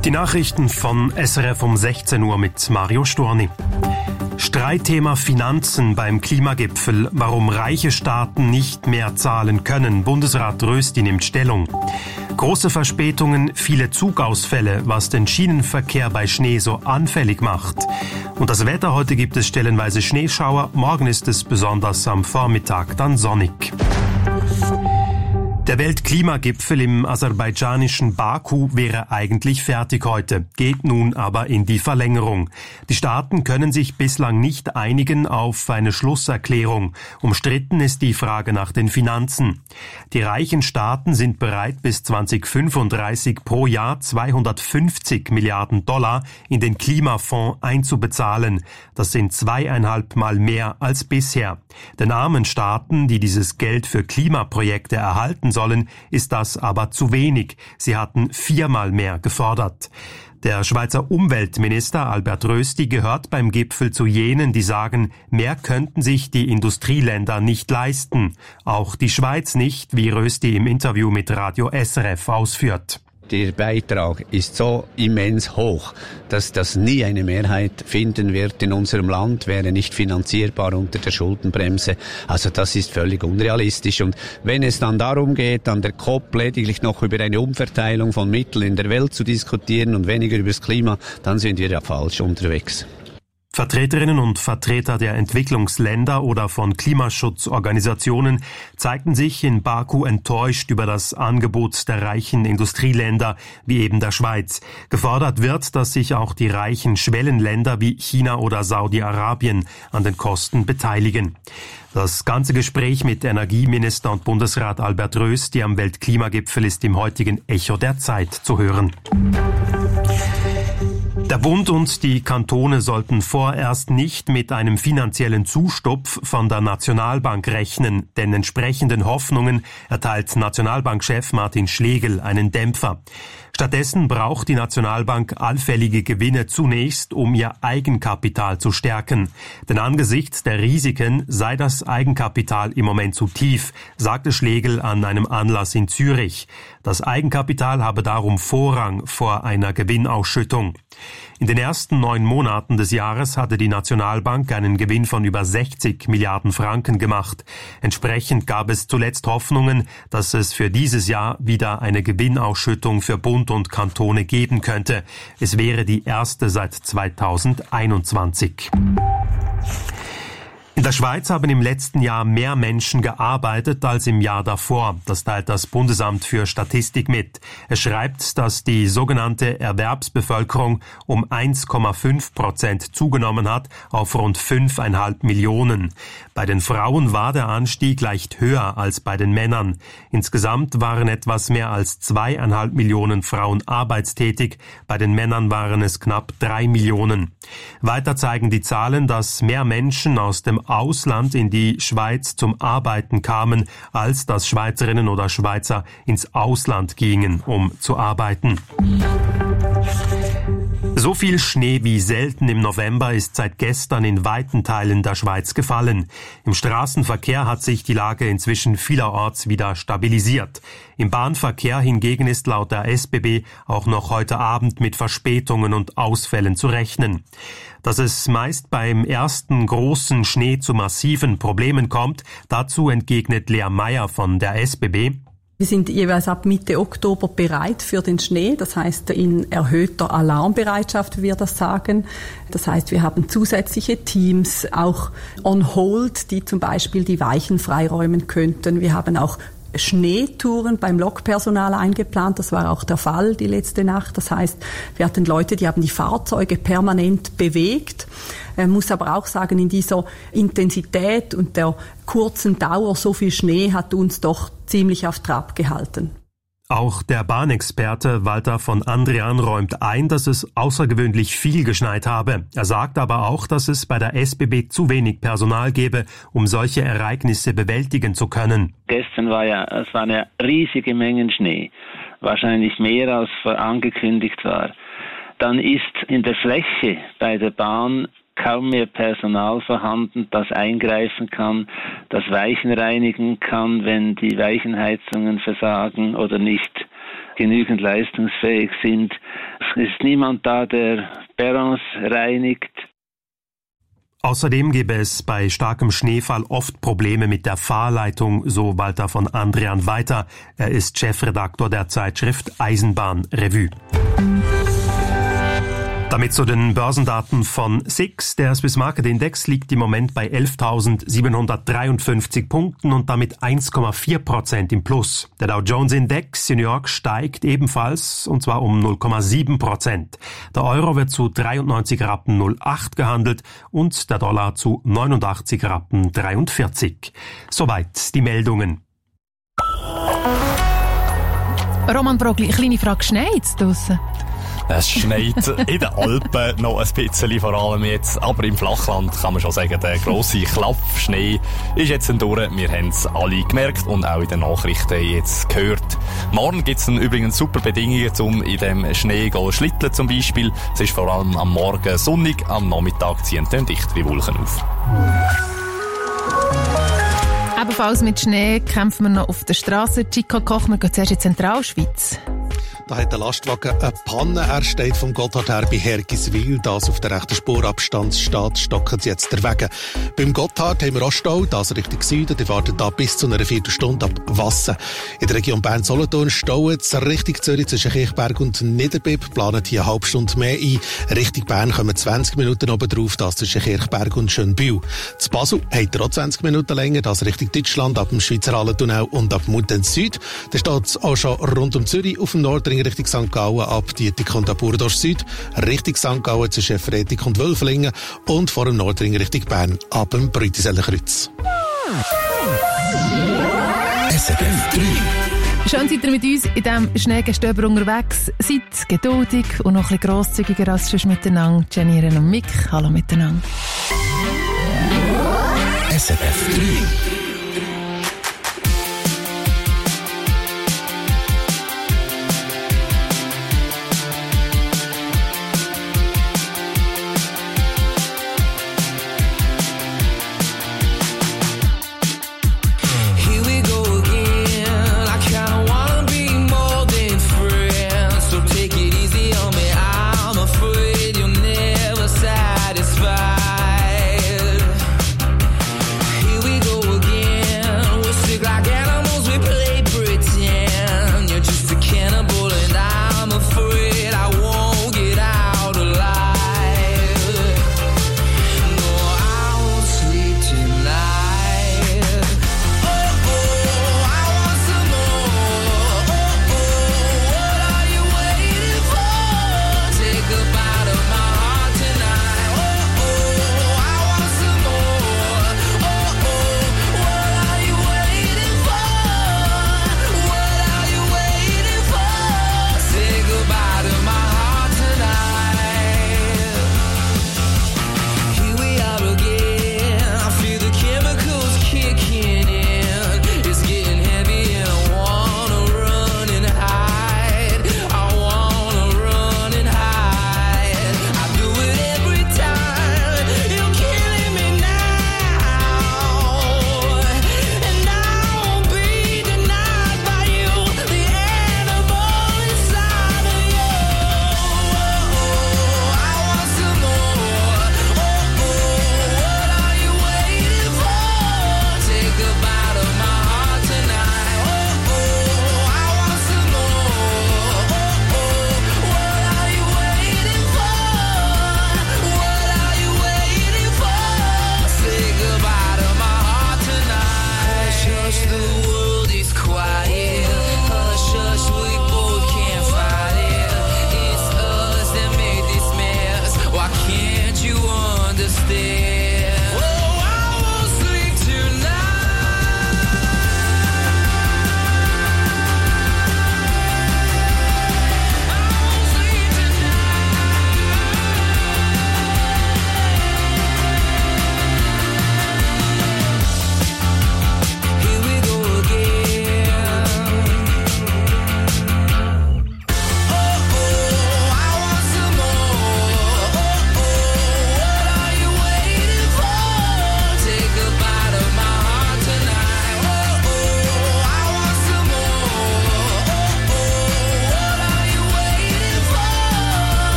Die Nachrichten von SRF um 16 Uhr mit Mario Storni. Streitthema Finanzen beim Klimagipfel. Warum reiche Staaten nicht mehr zahlen können. Bundesrat Rösti nimmt Stellung. Große Verspätungen, viele Zugausfälle, was den Schienenverkehr bei Schnee so anfällig macht. Und das Wetter: heute gibt es stellenweise Schneeschauer, morgen ist es besonders am Vormittag dann sonnig. Der Weltklimagipfel im aserbaidschanischen Baku wäre eigentlich fertig heute, geht nun aber in die Verlängerung. Die Staaten können sich bislang nicht einigen auf eine Schlusserklärung. Umstritten ist die Frage nach den Finanzen. Die reichen Staaten sind bereit, bis 2035 pro Jahr 250 Milliarden Dollar in den Klimafonds einzubezahlen. Das sind 2,5 Mal mehr als bisher. Den armen Staaten, die dieses Geld für Klimaprojekte erhalten sollen, ist das aber zu wenig. Sie hatten 4-mal mehr gefordert. Der Schweizer Umweltminister Albert Rösti gehört beim Gipfel zu jenen, die sagen, mehr könnten sich die Industrieländer nicht leisten. Auch die Schweiz nicht, wie Rösti im Interview mit Radio SRF ausführt. Der Beitrag ist so immens hoch, dass das nie eine Mehrheit finden wird in unserem Land, wäre nicht finanzierbar unter der Schuldenbremse. Also das ist völlig unrealistisch. Und wenn es dann darum geht, an der COP lediglich noch über eine Umverteilung von Mitteln in der Welt zu diskutieren und weniger über das Klima, dann sind wir ja falsch unterwegs. Vertreterinnen und Vertreter der Entwicklungsländer oder von Klimaschutzorganisationen zeigten sich in Baku enttäuscht über das Angebot der reichen Industrieländer wie eben der Schweiz. Gefordert wird, dass sich auch die reichen Schwellenländer wie China oder Saudi-Arabien an den Kosten beteiligen. Das ganze Gespräch mit Energieminister und Bundesrat Albert Rösti am Weltklimagipfel ist im heutigen Echo der Zeit zu hören. Der Bund und die Kantone sollten vorerst nicht mit einem finanziellen Zustupf von der Nationalbank rechnen, denn entsprechenden Hoffnungen erteilt Nationalbankchef Martin Schlegel einen Dämpfer. Stattdessen braucht die Nationalbank allfällige Gewinne zunächst, um ihr Eigenkapital zu stärken. Denn angesichts der Risiken sei das Eigenkapital im Moment zu tief, sagte Schlegel an einem Anlass in Zürich. Das Eigenkapital habe darum Vorrang vor einer Gewinnausschüttung. In den ersten 9 Monaten des Jahres hatte die Nationalbank einen Gewinn von über 60 Milliarden Franken gemacht. Entsprechend gab es zuletzt Hoffnungen, dass es für dieses Jahr wieder eine Gewinnausschüttung für Bund und Kantone geben könnte. Es wäre die erste seit 2021. In der Schweiz haben im letzten Jahr mehr Menschen gearbeitet als im Jahr davor. Das teilt das Bundesamt für Statistik mit. Es schreibt, dass die sogenannte Erwerbsbevölkerung um 1,5% zugenommen hat auf rund 5,5 Millionen. Bei den Frauen war der Anstieg leicht höher als bei den Männern. Insgesamt waren etwas mehr als 2,5 Millionen Frauen arbeitstätig. Bei den Männern waren es knapp 3 Millionen. Weiter zeigen die Zahlen, dass mehr Menschen aus dem Ausland in die Schweiz zum Arbeiten kamen, als dass Schweizerinnen oder Schweizer ins Ausland gingen, um zu arbeiten. So viel Schnee wie selten im November ist seit gestern in weiten Teilen der Schweiz gefallen. Im Straßenverkehr hat sich die Lage inzwischen vielerorts wieder stabilisiert. Im Bahnverkehr hingegen ist laut der SBB auch noch heute Abend mit Verspätungen und Ausfällen zu rechnen. Dass es meist beim ersten großen Schnee zu massiven Problemen kommt, dazu entgegnet Lea Meyer von der SBB. Wir sind jeweils ab Mitte Oktober bereit für den Schnee, das heißt in erhöhter Alarmbereitschaft, wie wir das sagen. Das heißt, wir haben zusätzliche Teams, auch on hold, die zum Beispiel die Weichen freiräumen könnten. Wir haben auch Schneetouren beim Lokpersonal eingeplant. Das war auch der Fall die letzte Nacht. Das heißt, wir hatten Leute, die haben die Fahrzeuge permanent bewegt. Man muss aber auch sagen, in dieser Intensität und der kurzen Dauer so viel Schnee hat uns doch ziemlich auf Trab gehalten. Auch der Bahnexperte Walter von Andrian räumt ein, dass es außergewöhnlich viel geschneit habe. Er sagt aber auch, dass es bei der SBB zu wenig Personal gebe, um solche Ereignisse bewältigen zu können. Gestern es waren ja riesige Mengen Schnee, wahrscheinlich mehr als angekündigt war. Dann ist in der Fläche bei der Bahn kaum mehr Personal vorhanden, das eingreifen kann, das Weichen reinigen kann, wenn die Weichenheizungen versagen oder nicht genügend leistungsfähig sind. Es ist niemand da, der Perrons reinigt. Außerdem gäbe es bei starkem Schneefall oft Probleme mit der Fahrleitung, so Walter von Andrian weiter. Er ist Chefredaktor der Zeitschrift Eisenbahn Revue. Damit zu den Börsendaten von SIX. Der Swiss Market Index liegt im Moment bei 11.753 Punkten und damit 1,4% im Plus. Der Dow Jones Index in New York steigt ebenfalls, und zwar um 0,7%. Der Euro wird zu 93,08 Rappen gehandelt und der Dollar zu 89,43 Rappen. Soweit die Meldungen. Roman Brogli, eine kleine Frage, schneit's draussen? Es schneit in den Alpen noch ein bisschen, vor allem jetzt. Aber im Flachland kann man schon sagen, der grosse Klappschnee ist jetzt durch. Wir haben es alle gemerkt und auch in den Nachrichten jetzt gehört. Morgen gibt es übrigens super Bedingungen, um in dem Schnee zu schlitteln zum Beispiel. Es ist vor allem am Morgen sonnig, am Nachmittag ziehen dann dichtere Wolken auf. Ebenfalls mit Schnee kämpfen wir noch auf der Straße. Chico Koch, wir gehen zuerst in die Zentralschweiz. Da hat der Lastwagen eine Panne. Er steht vom Gotthard her bei Hergiswil. Das auf der rechten Spurabstand steht, stocken sie jetzt der Wege. Beim Gotthard haben wir auch Stau, das Richtung Süden. Die warten da bis zu einer Viertelstunde ab Wassen. In der Region Bern-Solothurn stauen es Richtung Zürich zwischen Kirchberg und Niederbipp. Planen hier eine halbe Stunde mehr ein. Richtung Bern kommen 20 Minuten oben drauf, das zwischen Kirchberg und Schönbühl. Zu Basel hat er auch 20 Minuten länger, das Richtung Deutschland ab dem Schweizer Hallentunnel und ab Muttenz Süd. Da steht es auch schon rund um Zürich auf dem Nordring Richtung St. Gallen ab Dietik und ab Burdorf Süd, Richtung St. Gallen zwischen Fretig und Wölflingen und vor dem Nordring Richtung Bern ab dem Brütisellenkreuz. SRF 3. Schön seid ihr mit uns in diesem Schneegestöber unterwegs. Seid geduldig und noch ein bisschen grosszügiger als sonst miteinander. Jenny, Irene und Mick, hallo miteinander. SRF 3. Here we go again.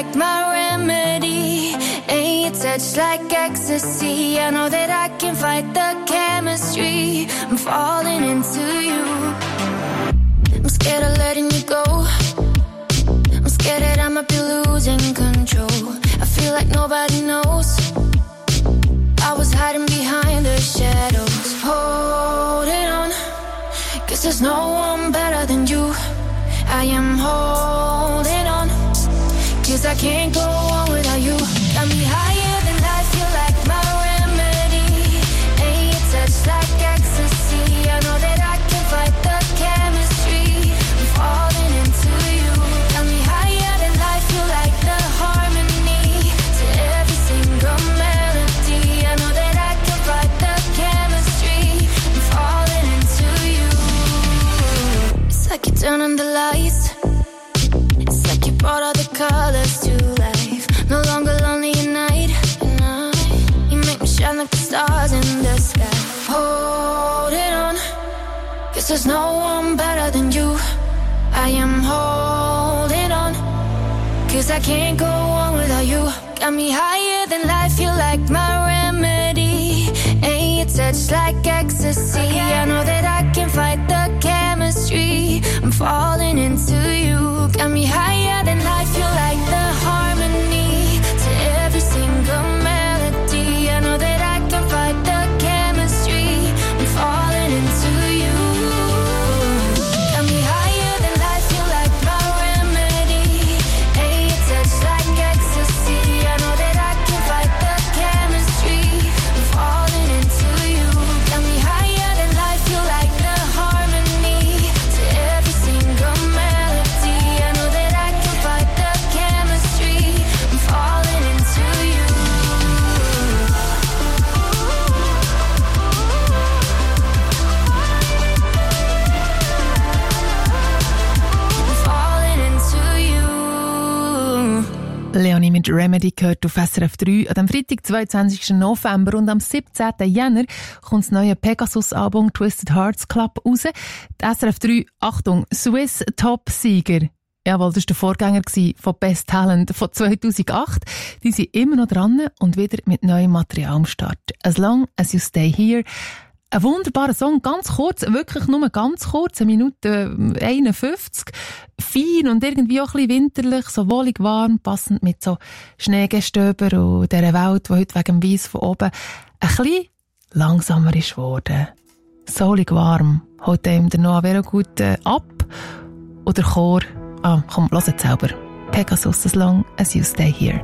like my remedy. Ain't your touch like ecstasy. I know that I can fight the chemistry. I'm falling into you. I'm scared of letting you go. I'm scared that I might be losing control. I feel like nobody knows. I was hiding behind the shadows. Holding on, 'cause there's no one better than you. I am holding on, 'cause I can't go on without you. Got me higher than life, you're like my remedy. Ain't your touch like ecstasy. I know that I can fight the chemistry. I'm falling into you. Got me higher than life, you're like the harmony to every single melody. I know that I can fight the chemistry. I'm falling into you. It's like you turn on the lights. It's like you brought all the colors to life. No longer lonely at night. You make me shine like the stars in the sky. Holding on, 'cause there's no one better than you. I am holding on, 'cause I can't go on without you. Got me higher than life, you're like my remedy. Ain't your touch like ecstasy. I know that I can fight the chemistry. I'm falling into you. Got me higher than life, you're like the harmony to every single melody. I know that I can fight the chemistry. I'm falling into you. Got me higher than life, you're like my remedy. Ain't your touch like ecstasy. I know that I can fight the chemistry. I'm falling into you. Got me higher than life, you're like the harmony to every single melody. I know that I can fight the chemistry. I'm falling into you. I'm falling into you. Leonie mit Remedy gehört auf SRF 3 an dem Freitag, 22. November, und am 17. Jänner kommt das neue Pegasus-Album Twisted Hearts Club raus. Die SRF 3, Achtung, Swiss Top-Sieger. Jawohl, das war der Vorgänger von Best Talent von 2008. Die sind immer noch dran und wieder mit neuem Material am Start. As Long As You Stay Here. Ein wunderbarer Song, ganz kurz, wirklich nur ganz kurz, 1 Minute 51. Fein und irgendwie auch ein bisschen winterlich, so wohlig warm, passend mit so Schneegestöber und dieser Welt, die heute wegen dem Weiss von oben ein bisschen langsamer ist geworden. Solig warm, holt einem der Noah Vera gut ab. Oder Chor. Komm, hört es selber. Pegasus, As Long As You Stay Here.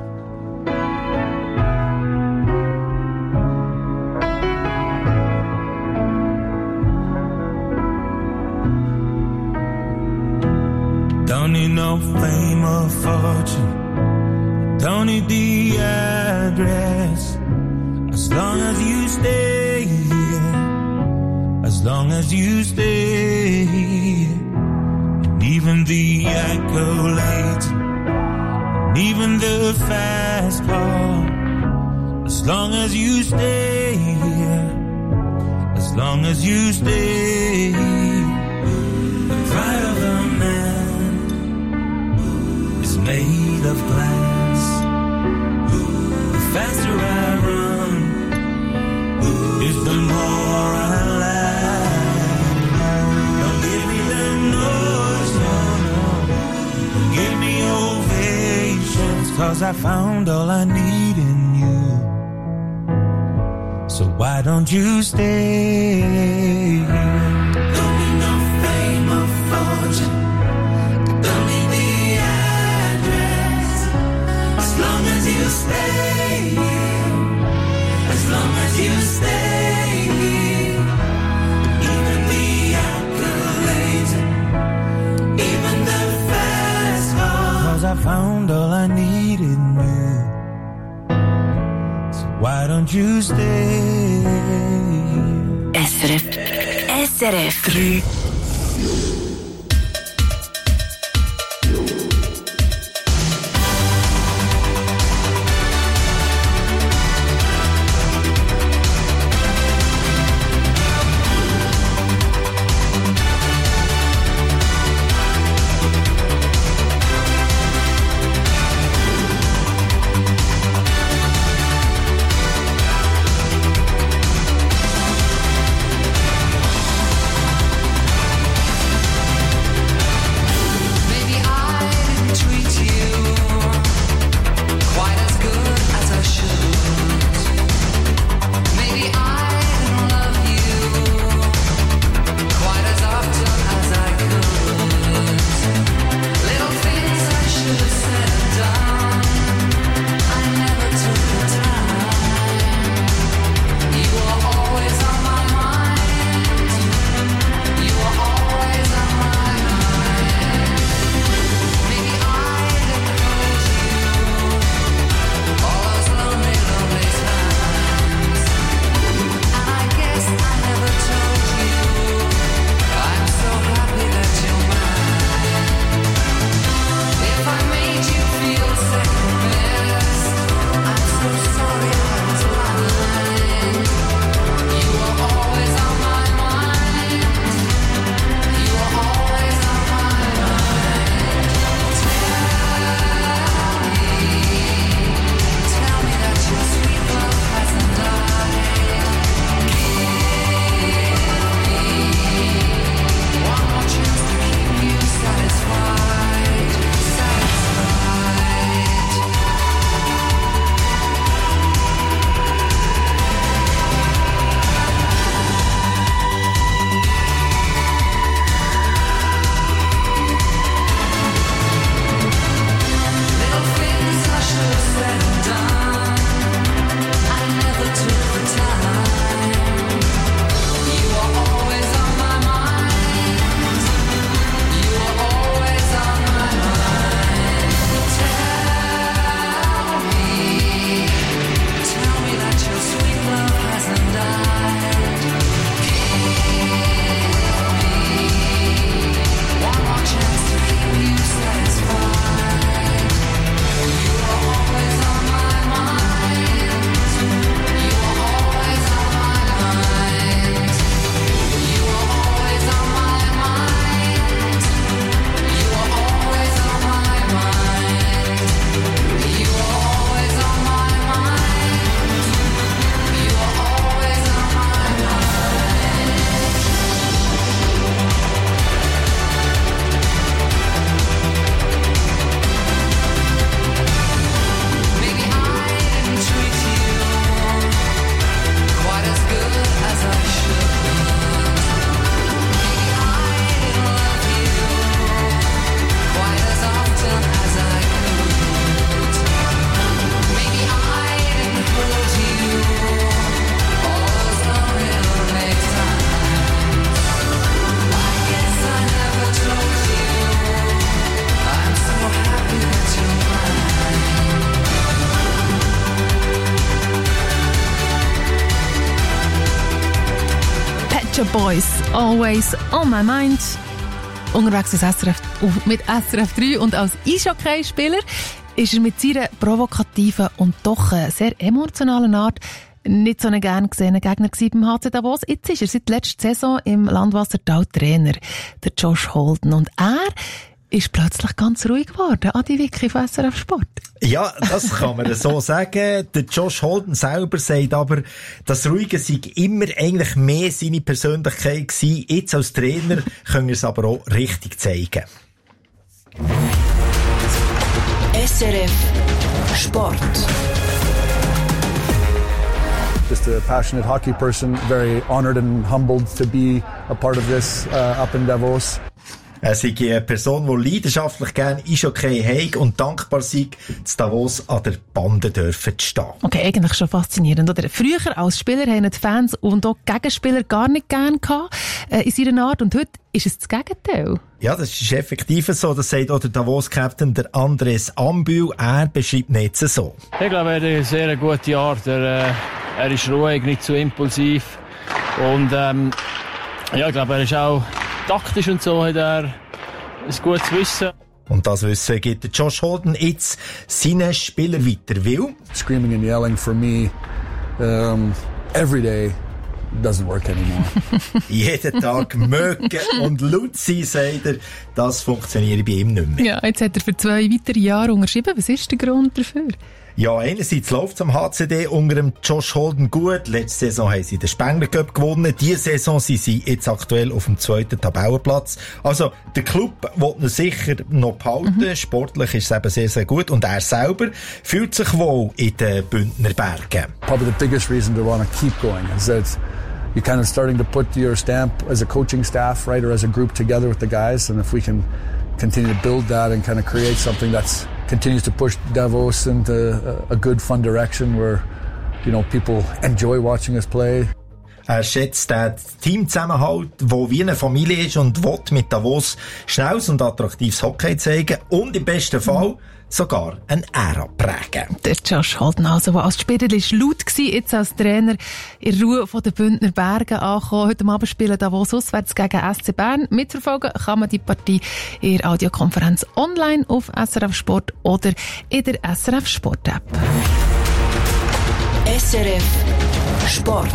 Don't need no fame or fortune. Don't need the address. As long as you stay here. As long as you stay here. And even the accolades. And even the fast car. As long as you stay here. As long as you stay here. The pride of a man made of glass. The faster I run, is the more I laugh. Don't give me the noise, no. Give me ovations, 'cause I found all I need in you. So why don't you stay here? Don't need no fame or fortune. You stay here, as long as you stay here. Even the accolades, even the fast car. 'Cause I found all I need in you. So why don't you stay here? SRF 3. Boys, Always on My Mind. Unterwegs mit SRF 3 und als Eishockey-Spieler ist er mit seiner provokativen und doch sehr emotionalen Art nicht so ein gern gesehener Gegner beim HC Davos. Jetzt ist er seit letzter Saison im Landwassertal Trainer, der Josh Holden. Und er ist plötzlich ganz ruhig geworden. Adi Wicki von SRF Sport. Ja, das kann man so sagen. Der Josh Holden selber sagt aber, das Ruhige sei immer eigentlich mehr seine Persönlichkeit gewesen. Jetzt als Trainer können wir es aber auch richtig zeigen. SRF Sport. Just a passionate hockey person, very honored and humbled to be a part of this up in Davos. Er sei eine Person, die leidenschaftlich gerne Eishockey hat und dankbar sei, zu Davos an der Bande dürfen zu stehen. Okay, eigentlich schon faszinierend, oder? Früher als Spieler haben die Fans und auch Gegenspieler gar nicht gerne gehabt, in seiner Art, und heute ist es das Gegenteil. Ja, das ist effektiv so. Das sagt auch der Davos-Captain, der Andres Ambühl. Er beschreibt nicht so. Ich glaube, er hat eine sehr gute Art. Er ist ruhig, nicht zu impulsiv. Und ja, ich glaube, er ist auch taktisch und so, hat er ein gutes Wissen. Und das Wissen gibt der Josh Holden jetzt seinen Spieler weiter, weil Screaming and yelling for me every day doesn't work anymore. Jeden Tag mögen und laut sein, sagt er, das funktioniert bei ihm nicht mehr. Ja, jetzt hat er für 2 weitere Jahre unterschrieben. Was ist der Grund dafür? Ja, einerseits läuft es am HCD unter dem Josh Holden gut. Letzte Saison haben sie den Spengler Cup gewonnen. Diese Saison sind sie jetzt aktuell auf dem 2. Tabellenplatz. Also, der Club will ihn sicher noch behalten. Sportlich ist es eben sehr, sehr gut. Und er selber fühlt sich wohl in den Bündner Bergen. Probably the biggest reason to want to keep going is that you're kind of starting to put your stamp as a coaching staff, right, or as a group together with the guys. And if we can continue to build that and kind of create something that's continues to push Davos into a good, fun direction where, you know, people enjoy watching us play. Er schätzt den Teamzusammenhalt, der wie eine Familie ist und will mit Davos schnelles und attraktives Hockey zeigen und im besten Fall sogar eine Ära prägen. Der Josh Holden, also, der als Spieler laut war, jetzt als Trainer in Ruhe von den Bündner Bergen angekommen. Heute Abend spielen Davos auswärts gegen SC Bern. Mitverfolgen kann man die Partie in der Audiokonferenz online auf SRF Sport oder in der SRF Sport App. SRF Sport.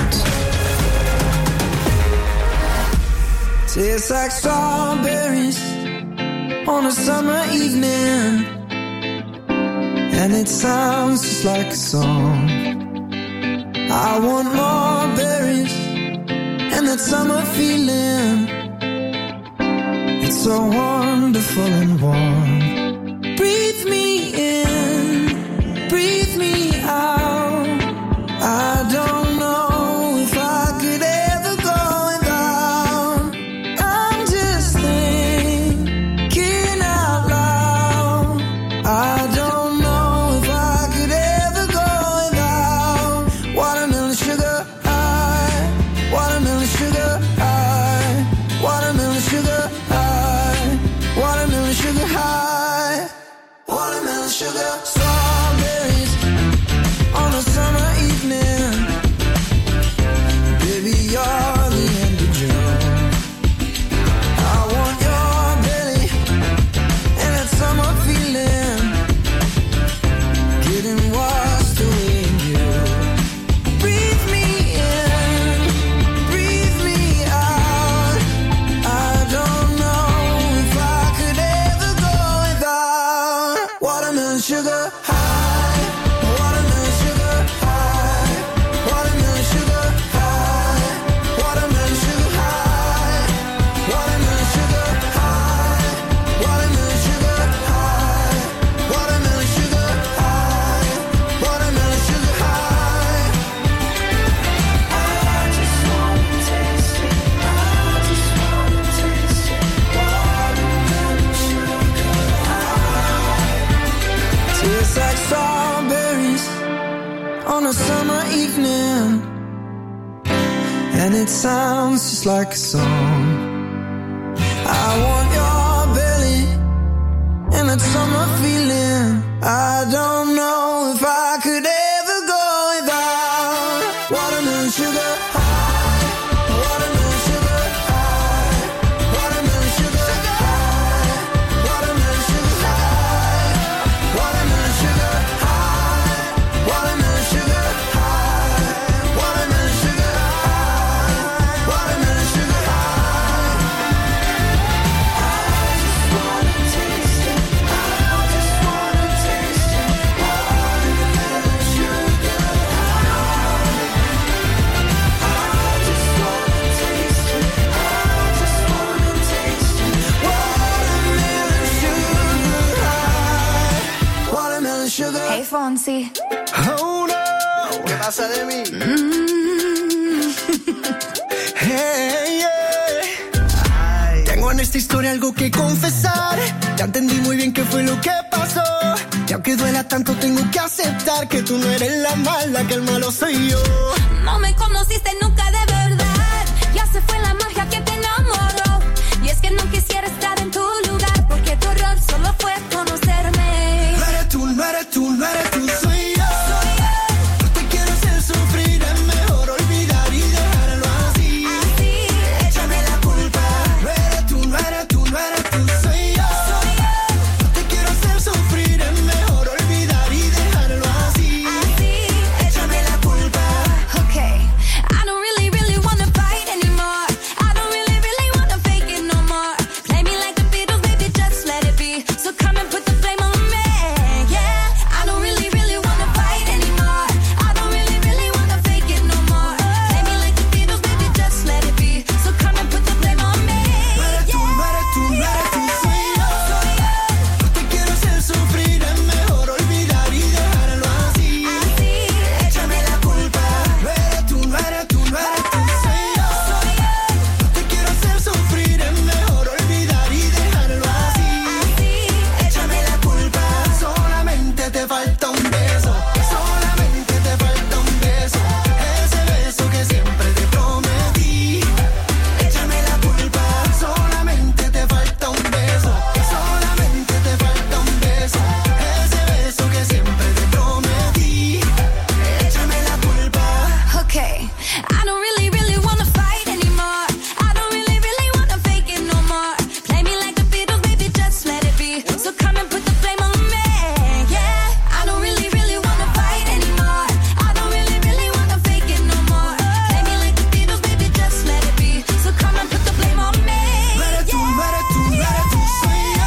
Tastes like strawberries on a summer evening, and it sounds just like a song. I want more berries and that summer feeling. It's so wonderful and warm. Breathe me in, breathe me out. I don't know if I could ever go without. I'm just thinking out loud. I don't know if I could ever go without watermelon sugar high, watermelon sugar high, watermelon sugar high, watermelon sugar high, watermelon sugar. Strawberries on a summer evening. Baby, you're the end of June. I want your belly and that summer feeling. Getting washed away in you. Breathe me in, breathe me out. I don't know if I could ever go without watermelon sugar high, watermelon sugar high, watermelon sugar high, watermelon sugar high, watermelon sugar high, watermelon sugar high, watermelon sugar high, watermelon sugar high. I just wanna taste it, I just wanna taste it, watermelon sugar high. Tastes like strawberries on a summer evening, and it sounds just like a song. I want your belly and that summer feeling. I don't know if I could ever go without watermelon sugar high, watermelon sugar sugar. Hey, Fonsi. Oh no. ¿Qué pasa de mí? Hey, yeah. Tengo en esta historia algo que confesar. Ya entendí muy bien qué fue lo que pasó. Y aunque duela tanto tengo que aceptar que tú no eres la mala, que el malo soy yo. No me conociste nunca de verdad. Ya se fue la magia que te enamoró. Y es que no quisiera estar en tu lugar, porque tu error solo fue conocerme. No eres tú, no eres tú, no eres tú, soy yo. No te quiero hacer sufrir, es mejor olvidar y dejarlo así. Échame la culpa. No eres tú, no eres tú, no eres tú, soy yo. No te quiero hacer sufrir, es mejor olvidar y dejarlo así. Échame la culpa. Okay, I don't really, really wanna fight anymore. I don't really, really wanna fake it no more. Play me like the Beatles, baby, just let it be. So come and put the blame on me, yeah. I don't really, really wanna fight anymore. I don't really, really wanna fake it no more. Play me like the Beatles, baby, just let it be. So come and put the blame on me, No eres tú, no eres tú, no eres tú, soy yo. No te quiero hacer sufrir, es mejor olvidar y dejarlo así. Échame la culpa. No eres tú, no eres tú, no eres tú, soy yo. No te quiero hacer sufrir, es mejor olvidar y dejarlo así. Échame la culpa. Solamente te falta un beso. Solamente te falta un beso. Ese beso que siempre te prometí. Échame la culpa. Solamente te falta un beso. Solamente te falta un beso. Ese beso que siempre te prometí. Échame la culpa. okay. I don't really, really wanna fight anymore. I don't really, really wanna fake it no more. Play me like the Beatles, baby, just let it be. So come and put the blame on me, yeah. I don't really, really wanna fight anymore. I don't really, really wanna fake it no more. Play me like the Beatles, baby, just let it be. So come and put the blame on me, No eres tú, no eres tú, no eres tú, soy yo.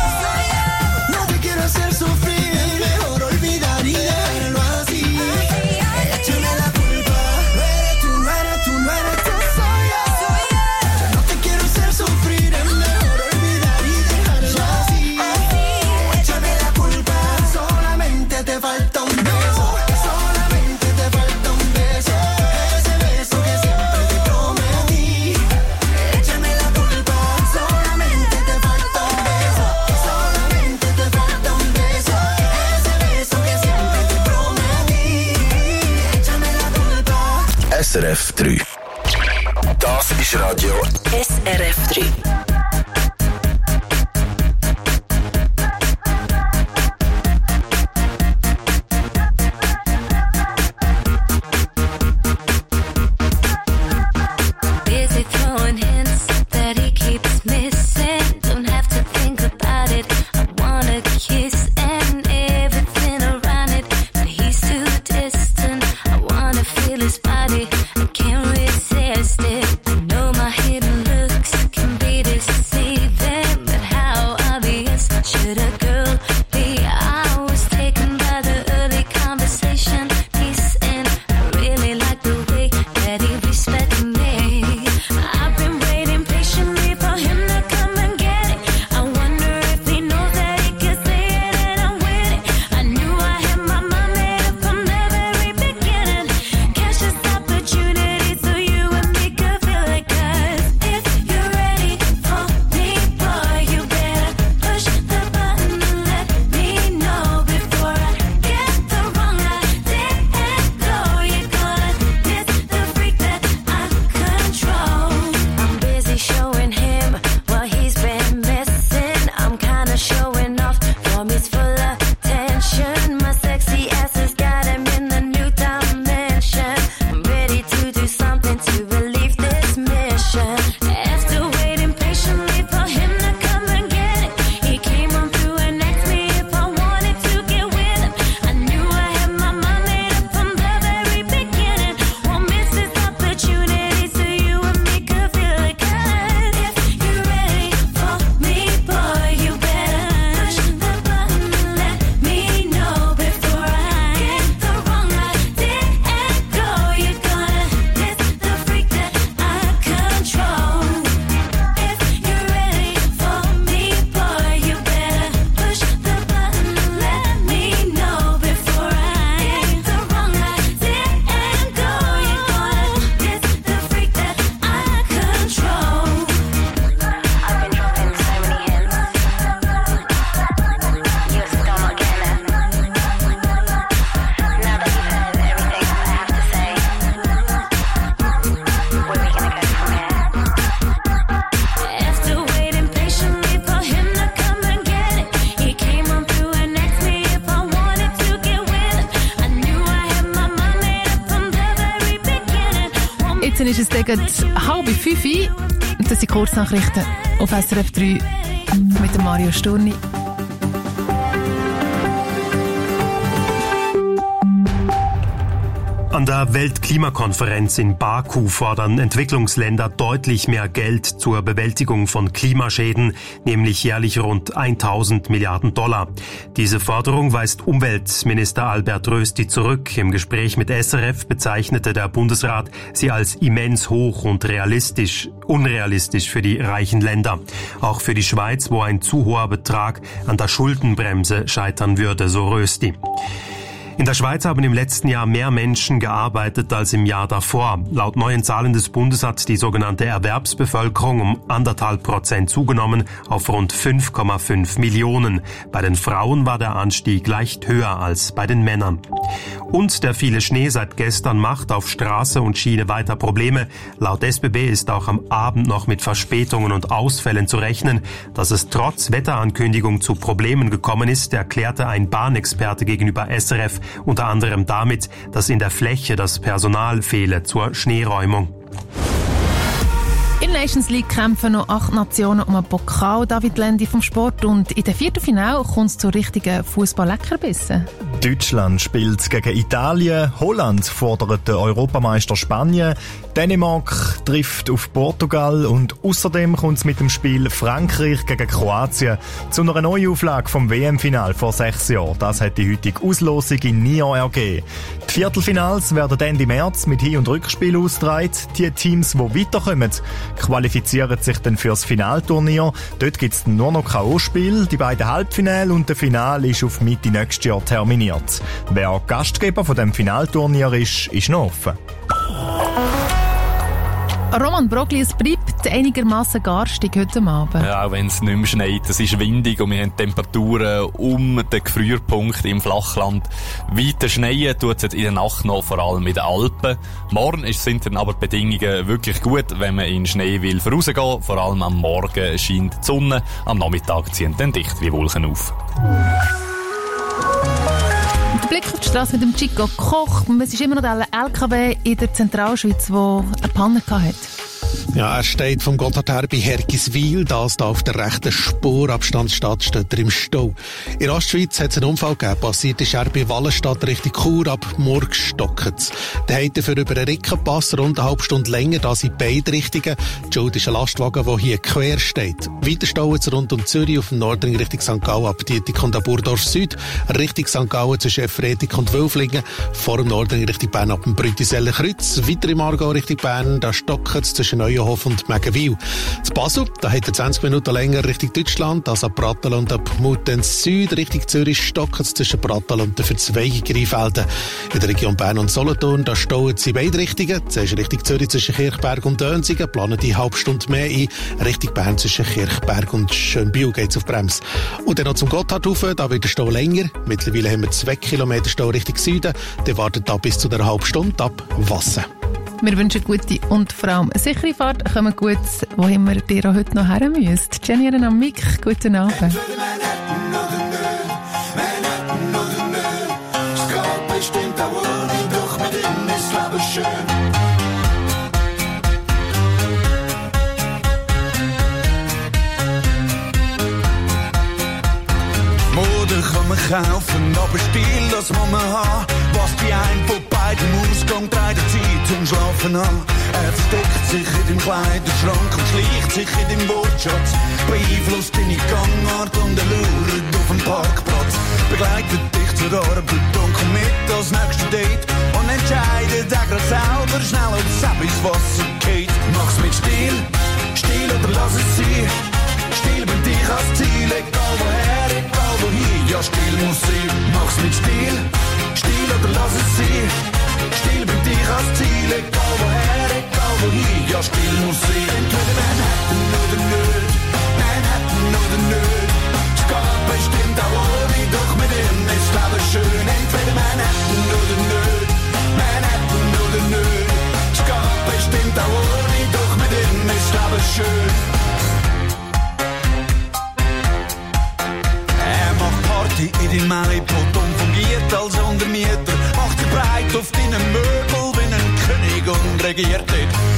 No te quiero hacer sufrir, es mejor olvidar y dejarlo así. Échame la culpa. No eres tú, no eres tú, no eres tú, soy yo. No te quiero hacer sufrir, es mejor olvidar y dejarlo así. Échame la culpa. Solamente te falta un beso. Solamente te falta un beso. Ese beso que siempre te prometí. Échame la culpa. Solamente te falta un beso. Solamente te falta un beso. Ese beso que siempre te prometí. Échame la culpa. SRF 3. Das ist Radio SRF 3. Busy throwing hints that he keeps missing. Don't have to think about it. I wanna kiss and everything around it, but he's too distant. I wanna feel his body. I can't resist it. I know my hidden looks can be this Jetzt ist es gegen 4:30. Das sind Kurznachrichten auf SRF 3 mit dem Mario Sturni. An der Weltklimakonferenz in Baku fordern Entwicklungsländer deutlich mehr Geld zur Bewältigung von Klimaschäden, nämlich jährlich rund 1.000 Milliarden $. Diese Forderung weist Umweltminister Albert Rösti zurück. Im Gespräch mit SRF bezeichnete der Bundesrat sie als immens hoch und unrealistisch für die reichen Länder. Auch für die Schweiz, wo ein zu hoher Betrag an der Schuldenbremse scheitern würde, so Rösti. In der Schweiz haben im letzten Jahr mehr Menschen gearbeitet als im Jahr davor. Laut neuen Zahlen des Bundes hat die sogenannte Erwerbsbevölkerung um 1,5% zugenommen auf rund 5,5 Millionen. Bei den Frauen war der Anstieg leicht höher als bei den Männern. Und der viele Schnee seit gestern macht auf Straße und Schiene weiter Probleme. Laut SBB ist auch am Abend noch mit Verspätungen und Ausfällen zu rechnen. Dass es trotz Wetterankündigung zu Problemen gekommen ist, erklärte ein Bahnexperte gegenüber SRF unter anderem damit, dass in der Fläche das Personal fehle zur Schneeräumung. In der Nations League kämpfen noch 8 Nationen um einen Pokal. David Lendi vom Sport. Und in der Viertelfinale kommt es zu richtigen Fußball-Leckerbissen. Deutschland spielt gegen Italien, Holland fordert den Europameister Spanien, Dänemark trifft auf Portugal und außerdem kommt es mit dem Spiel Frankreich gegen Kroatien zu einer Neuauflage vom WM-Final vor 6 Jahren. Das hat die heutige Auslosung in Nyon ergeben. Die Viertelfinals werden Ende März mit Hin- und Rückspiel ausgetragen. Die Teams, die weiterkommen, qualifizieren sich dann fürs Finalturnier. Dort gibt es nur noch K.O.-Spiel. Die beiden Halbfinale und der Finale ist auf Mitte nächstes Jahr terminiert. Wer Gastgeber von dem Finalturnier ist noch offen. Roman Brogli, es bleibt einigermaßen garstig heute Abend. Ja, auch wenn es nicht mehr schneit. Es ist windig und wir haben Temperaturen um den Gefrierpunkt im Flachland. Weiter schneien tut es in der Nacht noch, vor allem in den Alpen. Morgen sind dann aber die Bedingungen wirklich gut, wenn man in Schnee will vorausgehen. Vor allem am Morgen scheint die Sonne, am Nachmittag ziehen dann dicht wie Wolken auf. Der Blick auf die Straße mit dem Chico Koch. Es ist immer noch der LKW in der Zentralschweiz, der eine Panne hatte. Ja, er steht vom Gotthard her bei Hergiswil. Das da auf der rechten Spurabstandsstadt steht er im Stau. In Ostschweiz hat es einen Unfall gegeben. Passiert ist er bei Wallenstadt Richtung Chur ab Murgstockens. Der hat dafür über den Rickenpass rund eine halbe Stunde länger, da sind beide Richtungen. Die Schuld ist ein Lastwagen, der hier quer steht. Weiter stauen es rund um Zürich auf dem Nordring Richtung St. Gallen ab Dietik und Burdorf Süd. Richtung St. Gallen zwischen Efretik und Wülflingen. Vor dem Nordring Richtung Bern ab dem Brütiseller Kreuz. Weiter im Aargau Richtung Bern, da stockt es zwischen Neuenhof und Megenwil. Zu Basel, da hat er 20 Minuten länger Richtung Deutschland, also ab Prattal und ab Muttenz Süd Richtung Zürich stockt es zwischen Prattal und der Verzweigung Rheinfelden. In der Region Bern und Solothurn, da stauen sie beide Richtungen. Zuerst Richtung Zürich zwischen Kirchberg und Dönsigen, planen die halbe Stunde mehr ein. Richtung Bern zwischen Kirchberg und Schönbühl geht's auf Brems. Und dann noch zum Gotthard rauf, da wird der Stau länger. Mittlerweile haben wir 2 Kilometer Stau Richtung Süden. Der wartet da bis zu der halben Stunde ab Wassen. Wir wünschen gute und vor allem eine sichere Fahrt. Kommen gut, wohin wir dir auch heute noch her müssen. Jenny am Mic, guten Abend. Mode kann man kaufen, aber Stil, das muss man haben. Was die ein von beiden Ausgang trägt, Zeit zum Schlafen an. Er versteckt sich in dem Kleiderschrank und schleicht sich in dem Wortschatz. Beeinflusst deine Gangart und er lauert auf dem Parkplatz. Begleitet dich zur Arbeit und kommt mit als nächste Date. Und entscheidet er grad selber schnell, ob es ab ins Wasser geht. Mach's mit Stil, Stil oder lass es sein. Stil bringt dich als Ziel, egal woher, egal wohin. Ja, Stil muss sein. Mach's mit Stil, Stil oder lass es sein. Stil bringt dich als Ziel, egal woher, egal wohin. Ja, Stil muss sein. Entweder Manhattan oder nicht, Manhattan oder nicht. Es geht bestimmt auch ohne, doch mit ihm ist Leben schön. Entweder Manhattan oder nicht, Manhattan oder nicht. Es geht bestimmt auch ohne, doch mit ihm ist Leben schön. In dein Malibu und fungiert als Untermieter. Macht sich breit auf deinen Möbel wie ein König und regiert dort.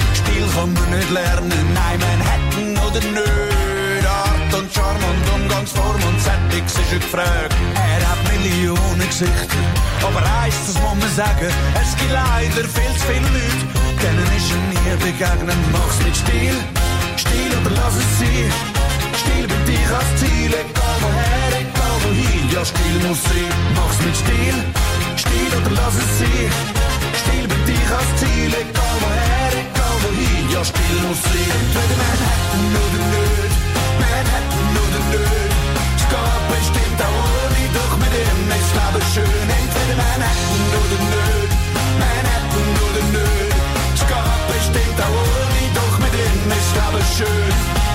kann man nicht lernen. Nein, Manhattan oder nicht. Art und Charme und Umgangsform und Settings ist er gefragt. Er hat Millionen Gesichter, aber eins, das muss man sagen, es gibt leider viel zu viele Leute, denen ist er nie begegnet. Mach's mit Stil, Stil oder lass es sein. Stil bei dich als Ziel, egal woher, egal wohin. Ja, Stil muss sein. Mach's mit Stil, Stil oder lass es sein. Stil bei dich als Ziel, egal woher, egal wohin. Ja, Stil muss sein. Entweder Manhattan oder nicht, Manhattan oder nicht. Es geht bestimmt auch ohne, doch mit ihm ist das Leben schön. Entweder Manhattan oder nicht, Manhattan oder nicht. Es geht bestimmt auch ohne, doch mit ihm ist das Leben schön.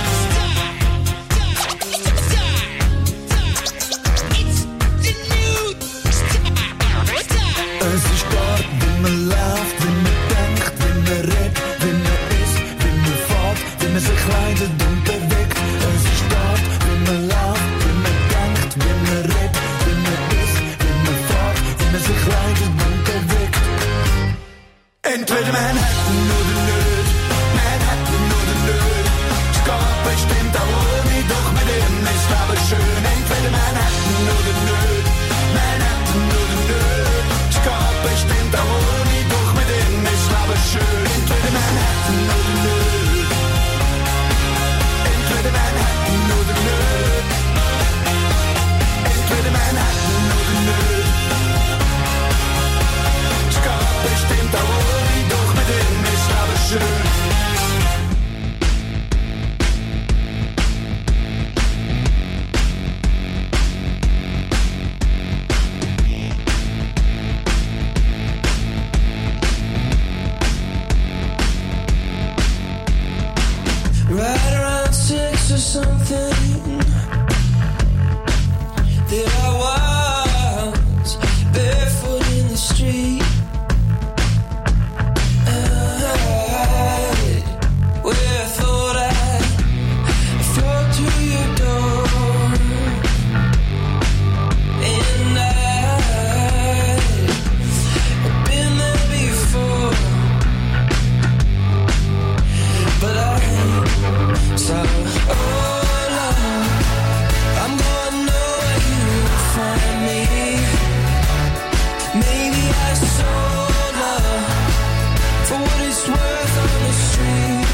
Es ist dort, wie man läuft, wie man denkt, wie man redet, wie man isst, wie man fährt, wie man sich kleidet und bewegt. Es ist dort, wie man läuft, wie man denkt, wie man redet, wie man isst, wie man fährt, wie man sich kleidet und bewegt. Entweder Manhattan oder nicht, Manhattan oder nicht. Es geht bestimmt auch ohne, doch mit ihm ist das Leben schön. Entweder Manhattan oder nicht, Manhattan oder nicht. Es geht bestimmt auch ohne, doch mit ihm ist das Leben schön. Entweder Manhattan oder nicht. Entweder Manhattan oder nicht. Entweder Manhattan oder nicht. Es geht bestimmt auch ohne, doch mit ihm ist das Leben schön. Right around 6 or something, there I was, barefoot in the street. Where I thought I'd float through your door, and I've been there before, but I ain't. So, oh Lord, I'm gonna know where you find me. Maybe I sold love for what it's worth on the street.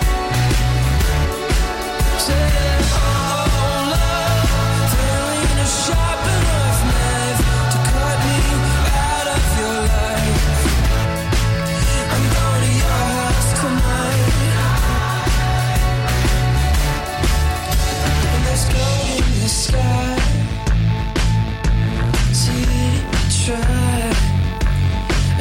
Say, oh love, there ain't a sharp enough knife to cut me out of your life. I'm going to your house tonight. There's gold in the sky. See, try.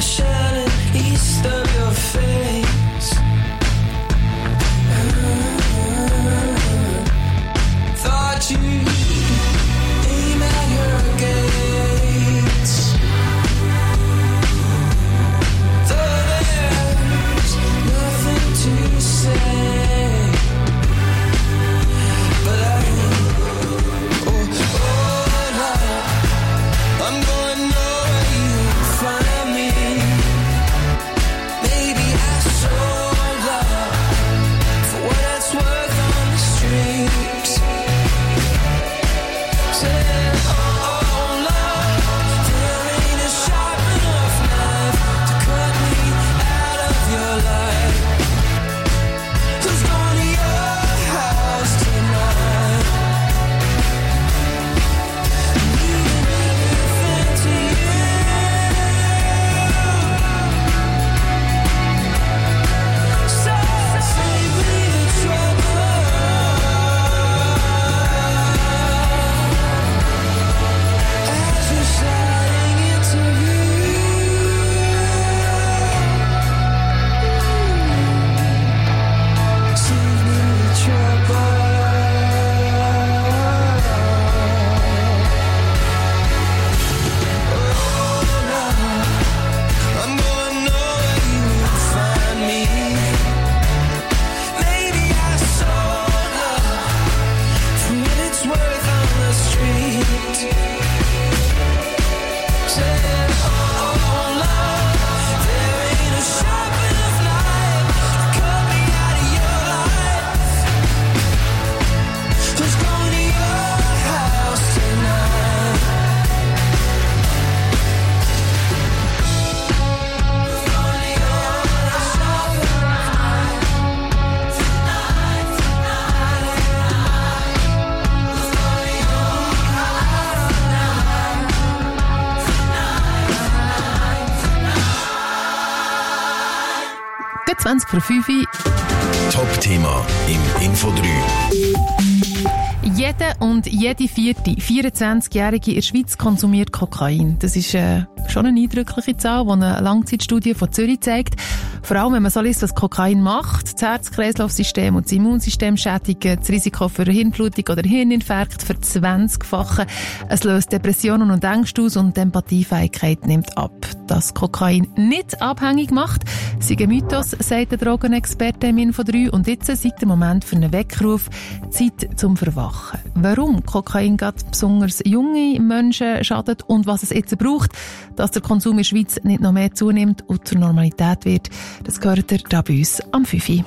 20 vor 5 Uhr. Top-Thema im Info 3. Jeder und jede vierte 24-Jährige in der Schweiz konsumiert Kokain. Das ist schon eine eindrückliche Zahl, die eine Langzeitstudie von Zürich zeigt. Vor allem, wenn man so liest, was Kokain macht, das Herz-Kreislauf-System und das Immunsystem schädigen, das Risiko für Hirnblutung oder Hirninfarkt ver-20-fachen. Es löst Depressionen und Ängste aus und die Empathiefähigkeit nimmt ab. Dass Kokain nicht abhängig macht, sei ein Mythos, sagt der Drogenexperte im Info 3. Und jetzt sei der Moment für einen Weckruf, Zeit zum Verwachen. Warum Kokain gerade besonders junge Menschen schadet und was es jetzt braucht, dass der Konsum in der Schweiz nicht noch mehr zunimmt und zur Normalität wird, das gehört ihr da bei uns am 5 Uhr.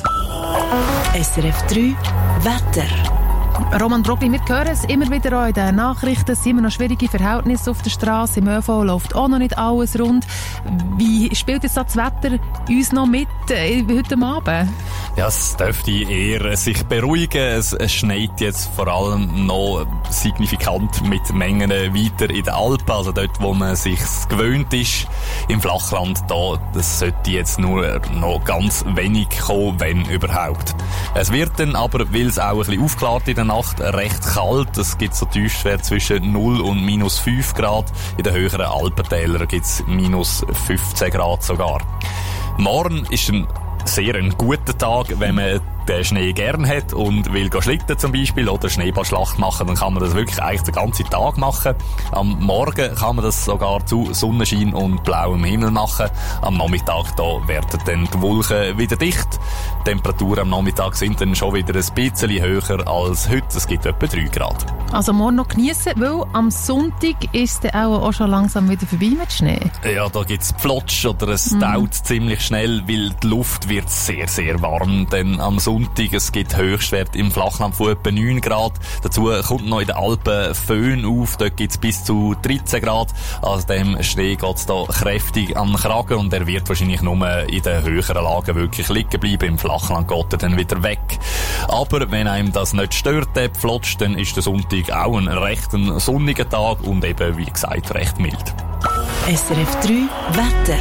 SRF 3 Wetter. Roman Drogli, wir hören es immer wieder auch in den Nachrichten. Es sind immer noch schwierige Verhältnisse auf der Straße. Im ÖV läuft auch noch nicht alles rund. Wie spielt jetzt das Wetter uns noch mit heute Abend? Ja, es dürfte eher sich beruhigen. Es schneit jetzt vor allem noch signifikant mit Mengen weiter in den Alpen. Also dort, wo man sich gewöhnt ist. Im Flachland, das sollte jetzt nur noch ganz wenig kommen, wenn überhaupt. Es wird dann aber, weil es auch ein bisschen aufklart in der Nacht, recht kalt. Es gibt so Tiefstwerte zwischen 0 und minus 5 Grad. In den höheren Alpentälern gibt es minus 15 Grad sogar. Morgen ist ein guter Tag, wenn man den Schnee gern hat und will schlitten zum Beispiel oder Schneeballschlacht machen, dann kann man das wirklich eigentlich den ganzen Tag machen. Am Morgen kann man das sogar zu Sonnenschein und blauem Himmel machen. Am Nachmittag da werden dann die Wolken wieder dicht. Die Temperaturen am Nachmittag sind dann schon wieder ein bisschen höher als heute. Es gibt etwa 3 Grad. Also morgen noch geniessen, weil am Sonntag ist es auch schon langsam wieder vorbei mit Schnee. Ja, da gibt's Pflotsch oder es taut ziemlich schnell, weil die Luft wird sehr, sehr warm. Denn am Sonntag, es gibt Höchstwerte im Flachland von etwa 9 Grad. Dazu kommt noch in den Alpen Föhn auf. Dort gibt's bis zu 13 Grad. Also dem Schnee geht's da kräftig an den Kragen und er wird wahrscheinlich nur in den höheren Lagen wirklich liegen bleiben. Im Flachland geht er dann wieder weg. Aber wenn einem das nicht stört, der Pflotsch, dann ist der Sonntag auch ein recht sonniger Tag und eben, wie gesagt, recht mild. SRF 3 Wetter.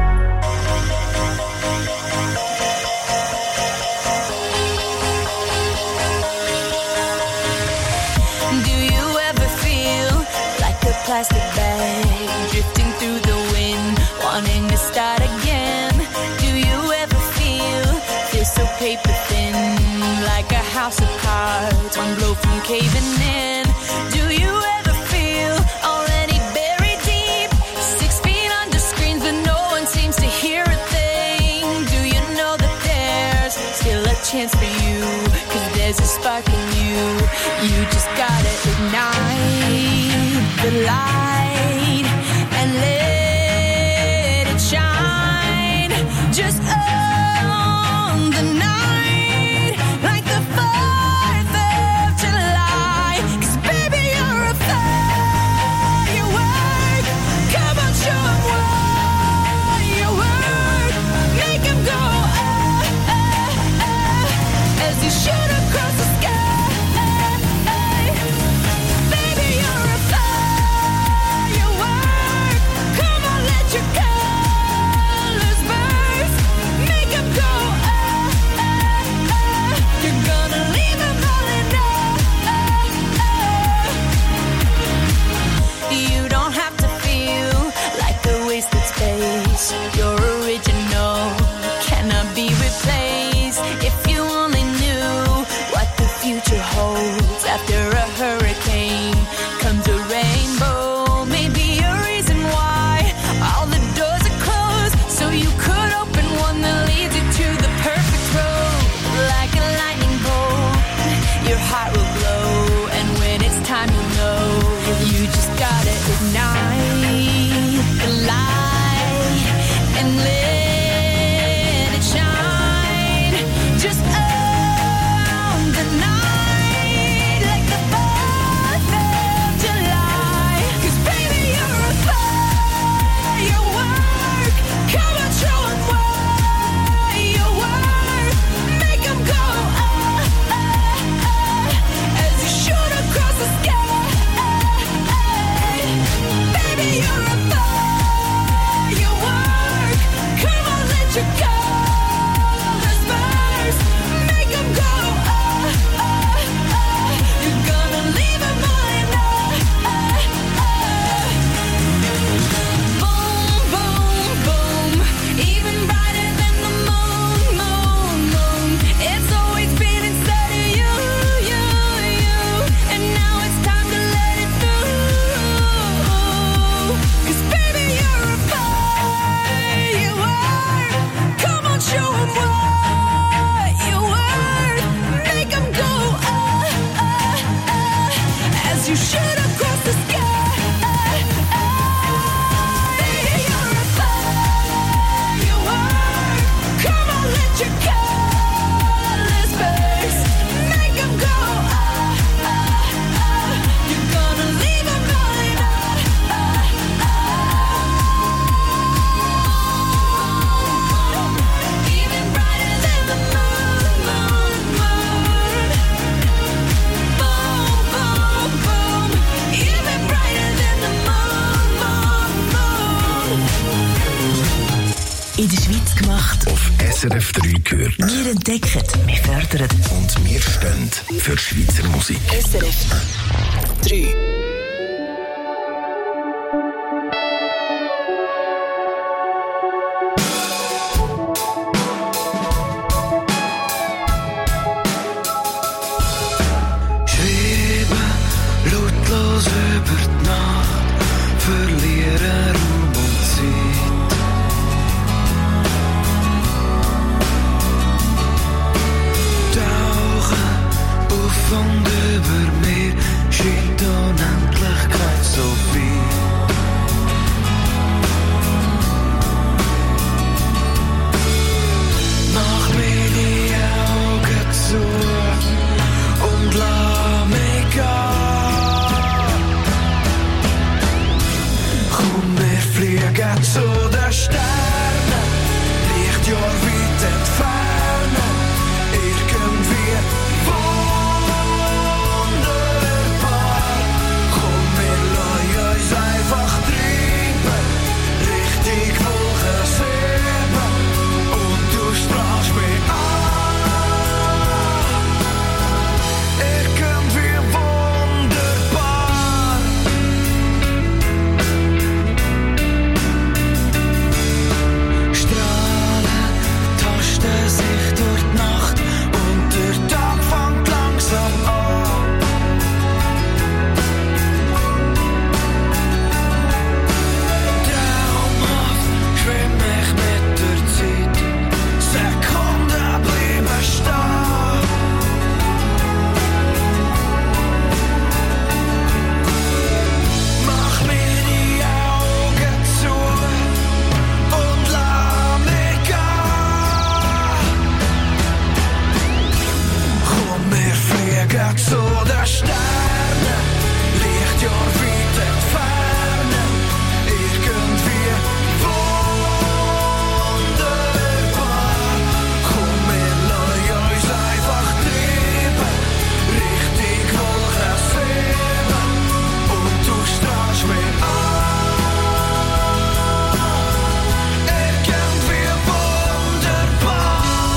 Plastic bag drifting through the wind, wanting to start again. Do you ever feel so paper thin, like a house of cards, one blow from caving in? Do you ever feel already buried deep, 6 feet under screens but no one seems to hear a thing? Do you know that there's still a chance for you, 'cause there's a spark in you. You just gotta ignite the light and let it shine. Just on the night, like the 4th of July. 'Cause baby, you're a firework. Come on, show 'em what you work. Make 'em go as you shoot across the sky. Your original cannot be replaced. If you only knew what the future holds, after a hurricane comes a rainbow. Maybe a reason why all the doors are closed, so you could open one that leads you to the perfect road. Like a lightning bolt, your heart will glow, and when it's time you know, you just gotta ignite the light and In der Schweiz gemacht. Auf SRF 3 gehört. Wir entdecken, wir fördern. Und wir stehen für Schweizer Musik. SRF 3. Lautlos über die Nacht, verlieren Raum und Zeit. Tauchen auf und über mir, scheint Unendlichkeit so weit. Mach mir die Augen zu und lass mich gehen. Fliegen zu den Sternen, Lichtjahr weit entfernen, irgendwie wunderbar. Komm, wir lassen uns einfach treiben, richtig Wolken sehen, und du strahlst mich an, irgendwie wunderbar. Sich durch die Nacht und der Tag fängt langsam an. Traumhaft schwimm ich mit der Zeit, Sekunden bleiben stehen. Mach mir die Augen zu und lass mich gehen. Wir fliegen zu den Sternen, Lichtjahr weit entfernen, irgendwie wunderbar. Komm, wir lassen uns einfach treiben, richtig Wolken sehen, und du strahlst mich an, irgendwie wunderbar.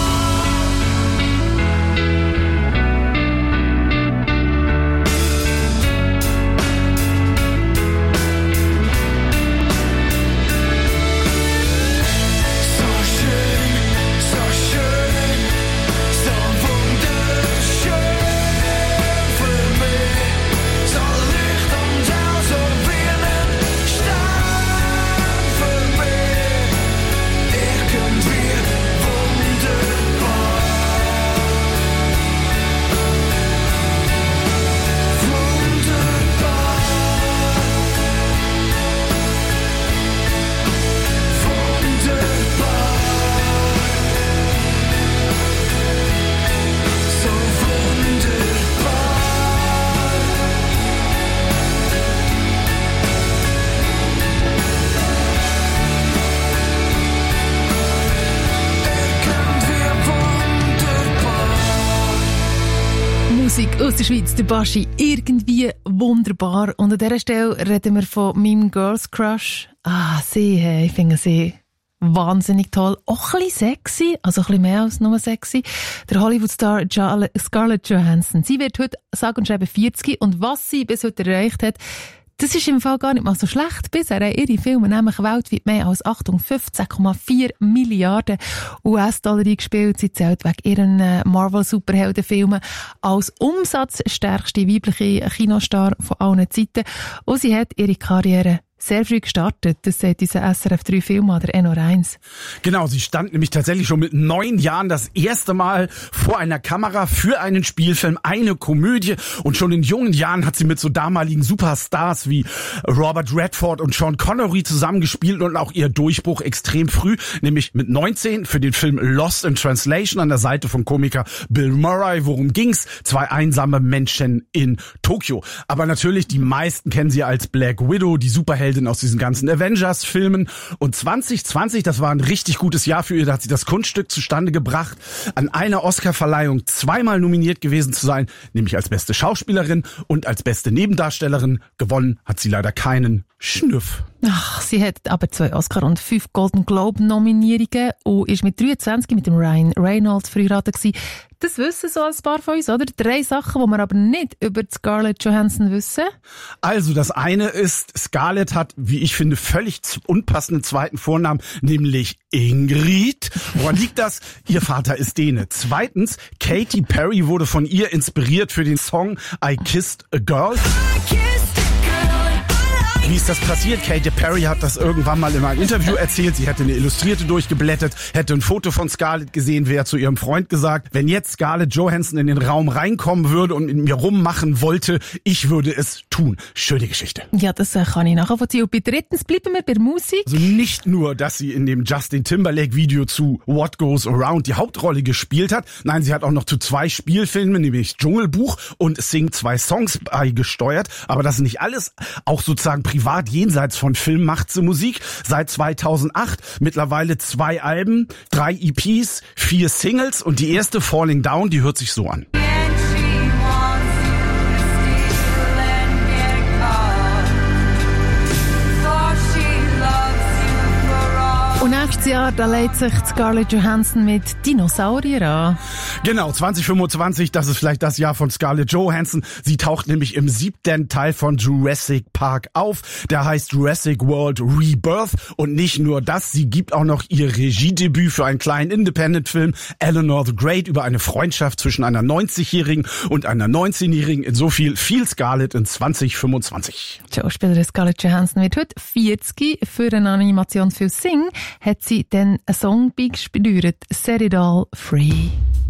Musik aus der Schweiz, der Baschi, irgendwie wunderbar. Und an dieser Stelle reden wir von meinem Girls Crush. Sie, ich finde sie wahnsinnig toll. Auch ein bisschen sexy, also ein bisschen mehr als nur sexy. Der Hollywood-Star Scarlett Johansson. Sie wird heute sage und schreibe 40 und was sie bis heute erreicht hat, das ist im Fall gar nicht mal so schlecht. Bisher haben ihre Filme nämlich weltweit mehr als 15,4 Milliarden US-Dollar eingespielt. Sie zählt wegen ihren Marvel-Superheldenfilmen als umsatzstärkste weibliche Kinostar von allen Zeiten. Und sie hat ihre Karriere sehr früh gestartet. Das sagt dieser SRF 3 Filmmann, der Enno Reins. Genau, sie stand nämlich tatsächlich schon mit 9 Jahren das erste Mal vor einer Kamera für einen Spielfilm, eine Komödie. Und schon in jungen Jahren hat sie mit so damaligen Superstars wie Robert Redford und Sean Connery zusammengespielt und auch ihr Durchbruch extrem früh, nämlich mit 19 für den Film Lost in Translation an der Seite von Komiker Bill Murray. Worum ging's? 2 einsame Menschen in Tokio. Aber natürlich, die meisten kennen sie als Black Widow, die Superheldin aus diesen ganzen Avengers-Filmen. Und 2020, das war ein richtig gutes Jahr für ihr, da hat sie das Kunststück zustande gebracht, an einer Oscar-Verleihung 2-mal nominiert gewesen zu sein, nämlich als beste Schauspielerin und als beste Nebendarstellerin. Gewonnen hat sie leider keinen Schnüff. Ach, sie hat aber 2 Oscar und 5 Golden Globe Nominierungen und ist mit 23 mit dem Ryan Reynolds verheiratet gewesen. Das wissen so ein paar von uns, oder? 3 Sachen, die wir aber nicht über Scarlett Johansson wissen. Also das eine ist, Scarlett hat, wie ich finde, völlig unpassenden zweiten Vornamen, nämlich Ingrid. Woran liegt das? Ihr Vater ist Däne. Zweitens, Katy Perry wurde von ihr inspiriert für den Song I Kissed a Girl. Wie ist das passiert? Katy Perry hat das irgendwann mal in einem Interview erzählt. Sie hätte eine Illustrierte durchgeblättert, hätte ein Foto von Scarlett gesehen, wäre zu ihrem Freund gesagt, wenn jetzt Scarlett Johansson in den Raum reinkommen würde und mit mir rummachen wollte, ich würde es tun. Schöne Geschichte. Ja, das kann ich nachvollziehen. Und bei drittens bleiben wir bei Musik. Also nicht nur, dass sie in dem Justin Timberlake Video zu What Goes Around die Hauptrolle gespielt hat, nein, sie hat auch noch zu 2 Spielfilmen, nämlich Dschungelbuch und Sing 2 Songs beigesteuert. Aber das ist nicht alles, auch sozusagen privat jenseits von Film macht sie Musik. Seit 2008 mittlerweile 2 Alben, 3 EPs, 4 Singles und die erste Falling Down, die hört sich so an. Und nächstes Jahr, da lädt sich Scarlett Johansson mit Dinosaurier an. Genau, 2025, das ist vielleicht das Jahr von Scarlett Johansson. Sie taucht nämlich im 7. Teil von Jurassic Park auf. Der heißt Jurassic World Rebirth. Und nicht nur das, sie gibt auch noch ihr Regiedebüt für einen kleinen Independent-Film, Eleanor the Great, über eine Freundschaft zwischen einer 90-Jährigen und einer 19-Jährigen. In so viel Scarlett in 2025. Schauspielerin Scarlett Johansson wird heute 40. Für eine Animationsfilm Sing hat sie dann einen Song beigesteuert, Set It All Free.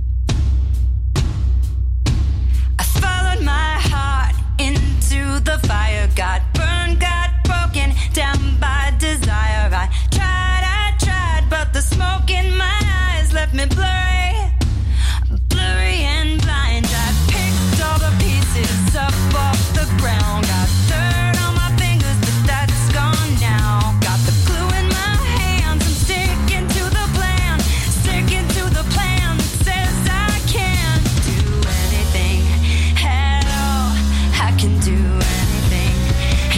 I followed my heart into the fire, got burned, got broken down by desire. I tried, but the smoke in my eyes left me blurry and blind. I picked all the pieces up off the ground, got dirt on my fingers, but that's gone now. Got the glue in my hands, I'm sticking to the plan that says I can't do anything at all. I can do anything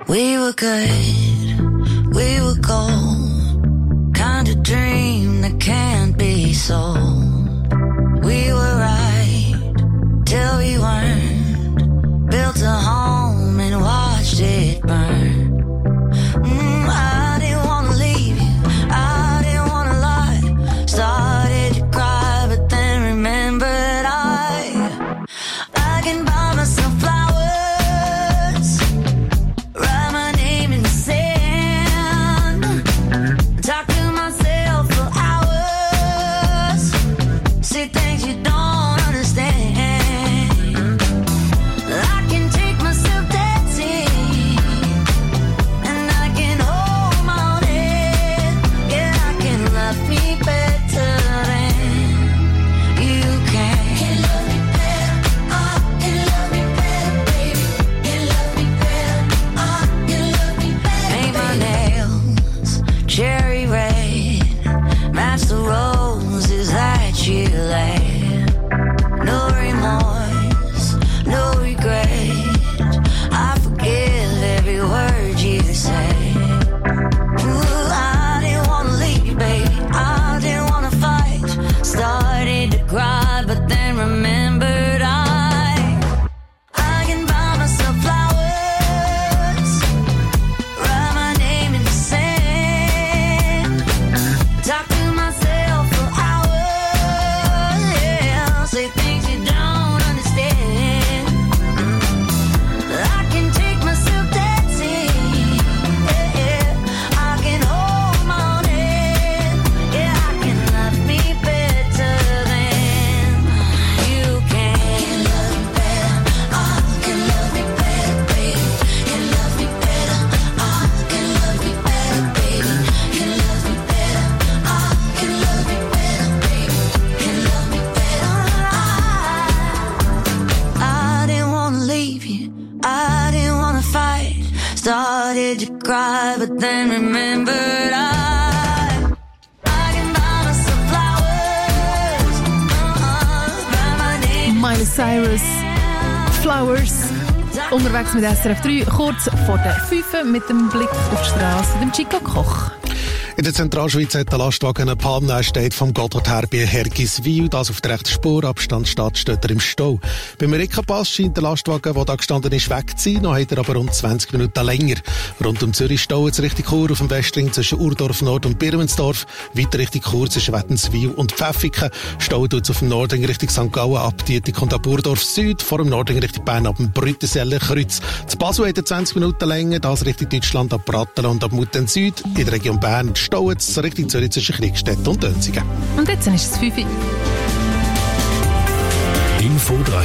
We were good, we were gold, kind of dream that can't be sold. We were right till we weren't, built a home and watched it burn. I didn't wanna leave you, I didn't wanna lie, started to cry but then remembered I can buy myself flowers, write my name in the sand, talk to myself for hours, say things you don't understand. I can take myself dancing, and I can hold my own head. Yeah, I can love me better than you can. Can love me better, can love me better, baby. Can love me better, can love me better. Paint my nails cherry red, match the roses that you laid. No remorse, no regret, I forgive every word you say. Ooh, I didn't wanna leave you, baby, I didn't wanna fight, started to cry but then remembered I can buy myself flowers, write my name in the sand, talk to myself for hours, yeah, say things you don't understand. I can take myself dancing, yeah, I can hold my own head, yeah, I can love me better than you can. Can love me better, can love me better, baby. Can love me better, can love me better, baby. Can love me better, can love me better, baby. Can love me better. I didn't wanna leave you, I didn't wanna fight, started to cry but then remembered I can buy myself flowers, write my name. Miley Cyrus, Flowers. Unterwegs mit SRF 3, kurz vor der 5 mit dem Blick auf die Straße, dem Chico Koch. In der Zentralschweiz hat der Lastwagen eine Panne. Er steht vom Gotthard her bei Hergiswil. Das auf der rechten Spurabstand steht er im Stau. Beim Rickenpass scheint der Lastwagen, der da gestanden ist, weg zu sein. Noch hat er aber rund 20 Minuten länger. Rund um Zürich staut es Richtung Chur auf dem Westring zwischen Urdorf Nord und Birmensdorf. Weiter Richtung Chur zwischen Wättenswil und Pfäffiken. Staut tut es auf dem Nordring Richtung St. Gallen ab. Dietig kommt ab Urdorf Süd. Vor dem Nordring Richtung Bern ab dem Brüttenseller Kreuz. Zu Basel hat er 20 Minuten länger. Das Richtung Deutschland ab Brattelen und ab Mutten Süd. In der Region Bern staut es Richtung Zürich zwischen Kriegstedt und Dönzigen. Und jetzt ist es 5 Uhr. Info 3.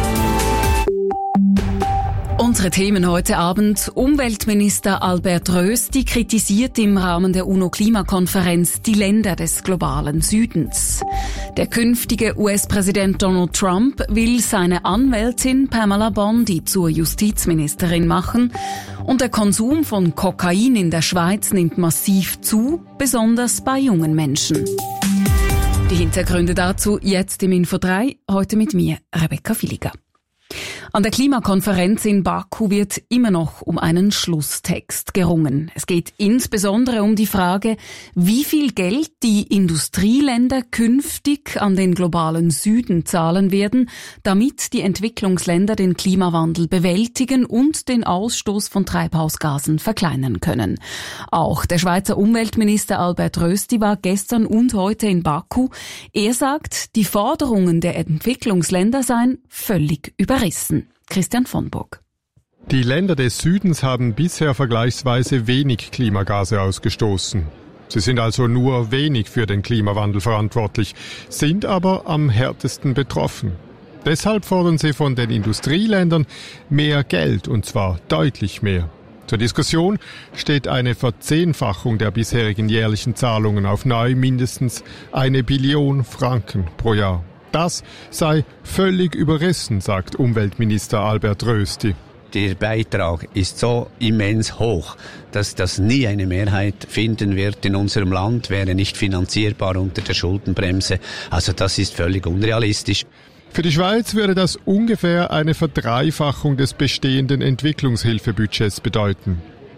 Unsere Themen heute Abend. Umweltminister Albert Rösti kritisiert im Rahmen der UNO-Klimakonferenz die Länder des globalen Südens. Der künftige US-Präsident Donald Trump will seine Anwältin Pamela Bondi zur Justizministerin machen. Und der Konsum von Kokain in der Schweiz nimmt massiv zu, besonders bei jungen Menschen. Die Hintergründe dazu jetzt im Info 3, heute mit mir, Rebecca Filiger. An der Klimakonferenz in Baku wird immer noch um einen Schlusstext gerungen. Es geht insbesondere um die Frage, wie viel Geld die Industrieländer künftig an den globalen Süden zahlen werden, damit die Entwicklungsländer den Klimawandel bewältigen und den Ausstoß von Treibhausgasen verkleinern können. Auch der Schweizer Umweltminister Albert Rösti war gestern und heute in Baku. Er sagt, die Forderungen der Entwicklungsländer seien völlig überrissen. Christian von Burg. Die Länder des Südens haben bisher vergleichsweise wenig Klimagase ausgestoßen. Sie sind also nur wenig für den Klimawandel verantwortlich, sind aber am härtesten betroffen. Deshalb fordern sie von den Industrieländern mehr Geld, und zwar deutlich mehr. Zur Diskussion steht eine Verzehnfachung der bisherigen jährlichen Zahlungen auf neu mindestens 1 Billion Franken pro Jahr. Das sei völlig überrissen, sagt Umweltminister Albert Rösti. Der Beitrag ist so immens hoch, dass das nie eine Mehrheit finden wird in unserem Land, wäre nicht finanzierbar unter der Schuldenbremse. Also das ist völlig unrealistisch. Für die Schweiz würde das ungefähr eine Verdreifachung des bestehenden Entwicklungshilfebudgets bedeuten.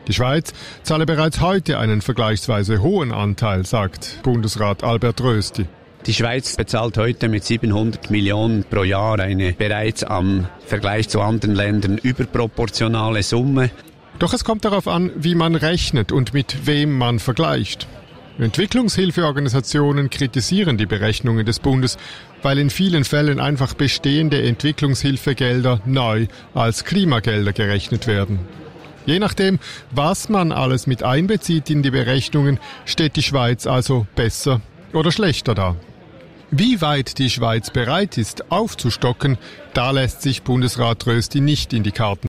Die Schweiz zahle bereits heute einen vergleichsweise hohen Anteil, sagt Bundesrat Albert Rösti. Die Schweiz bezahlt heute mit 700 Millionen pro Jahr eine bereits am Vergleich zu anderen Ländern überproportionale Summe. Doch es kommt darauf an, wie man rechnet und mit wem man vergleicht. Entwicklungshilfeorganisationen kritisieren die Berechnungen des Bundes, weil in vielen Fällen einfach bestehende Entwicklungshilfegelder neu als Klimagelder gerechnet werden. Je nachdem, was man alles mit einbezieht in die Berechnungen, steht die Schweiz also besser oder schlechter da. Wie weit die Schweiz bereit ist, aufzustocken, da lässt sich Bundesrat Rösti nicht in die Karten